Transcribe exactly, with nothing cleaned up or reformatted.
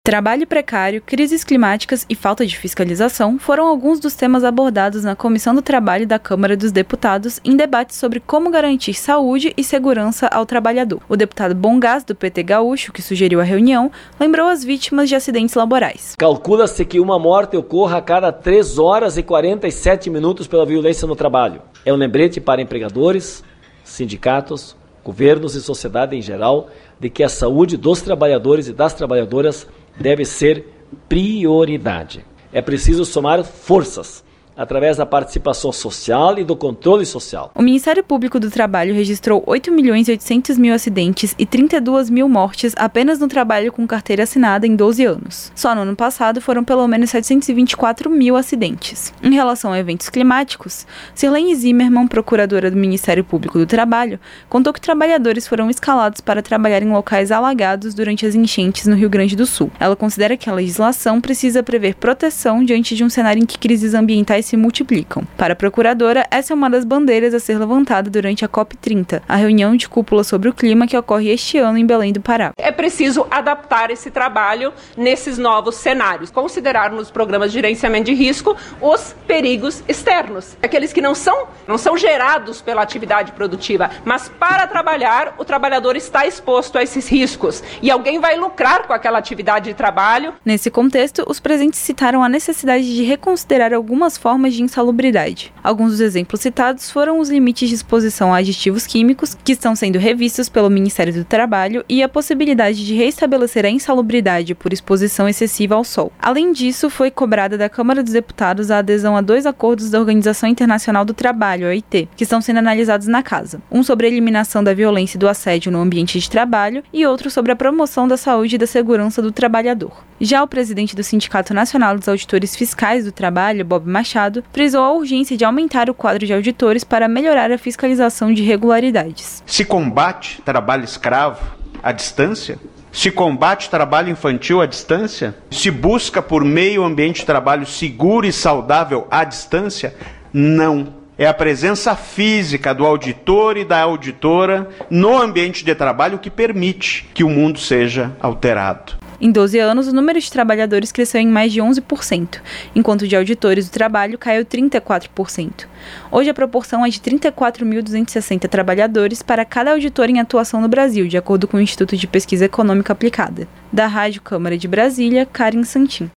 Trabalho precário, crises climáticas e falta de fiscalização foram alguns dos temas abordados na Comissão do Trabalho da Câmara dos Deputados em debate sobre como garantir saúde e segurança ao trabalhador. O deputado Bongás, do P T Gaúcho, que sugeriu a reunião, lembrou as vítimas de acidentes laborais. Calcula-se que uma morte ocorra a cada três horas e quarenta e sete minutos pela violência no trabalho. É um lembrete para empregadores, sindicatos, governos e sociedade em geral de que a saúde dos trabalhadores e das trabalhadoras deve ser prioridade. É preciso somar forças através da participação social e do controle social. O Ministério Público do Trabalho registrou oito milhões e oitocentos mil acidentes e trinta e duas mil mortes apenas no trabalho com carteira assinada em doze anos. Só no ano passado foram pelo menos setecentos e vinte e quatro mil acidentes. Em relação a eventos climáticos, Sirlene Zimmermann, procuradora do Ministério Público do Trabalho, contou que trabalhadores foram escalados para trabalhar em locais alagados durante as enchentes no Rio Grande do Sul. Ela considera que a legislação precisa prever proteção diante de um cenário em que crises ambientais se multiplicam. Para a procuradora, essa é uma das bandeiras a ser levantada durante a COP trinta, a reunião de cúpula sobre o clima que ocorre este ano em Belém do Pará. É preciso adaptar esse trabalho nesses novos cenários, considerar nos programas de gerenciamento de risco os perigos externos, aqueles que não são, não são gerados pela atividade produtiva, mas para trabalhar, o trabalhador está exposto a esses riscos e alguém vai lucrar com aquela atividade de trabalho. Nesse contexto, os presentes citaram a necessidade de reconsiderar algumas formas de insalubridade. Alguns dos exemplos citados foram os limites de exposição a aditivos químicos, que estão sendo revistos pelo Ministério do Trabalho, e a possibilidade de reestabelecer a insalubridade por exposição excessiva ao sol. Além disso, foi cobrada da Câmara dos Deputados a adesão a dois acordos da Organização Internacional do Trabalho, a O I T, que estão sendo analisados na Casa. Um sobre a eliminação da violência e do assédio no ambiente de trabalho e outro sobre a promoção da saúde e da segurança do trabalhador. Já o presidente do Sindicato Nacional dos Auditores Fiscais do Trabalho, Bob Machado, frisou a urgência de aumentar o quadro de auditores para melhorar a fiscalização de irregularidades. Se combate trabalho escravo à distância? Se combate trabalho infantil à distância? Se busca por meio ambiente de trabalho seguro e saudável à distância? Não. É a presença física do auditor e da auditora no ambiente de trabalho que permite que o mundo seja alterado. Em doze anos, o número de trabalhadores cresceu em mais de onze por cento, enquanto o de auditores do trabalho caiu trinta e quatro por cento. Hoje, a proporção é de trinta e quatro mil duzentos e sessenta trabalhadores para cada auditor em atuação no Brasil, de acordo com o Instituto de Pesquisa Econômica Aplicada. Da Rádio Câmara de Brasília, Karen Santin.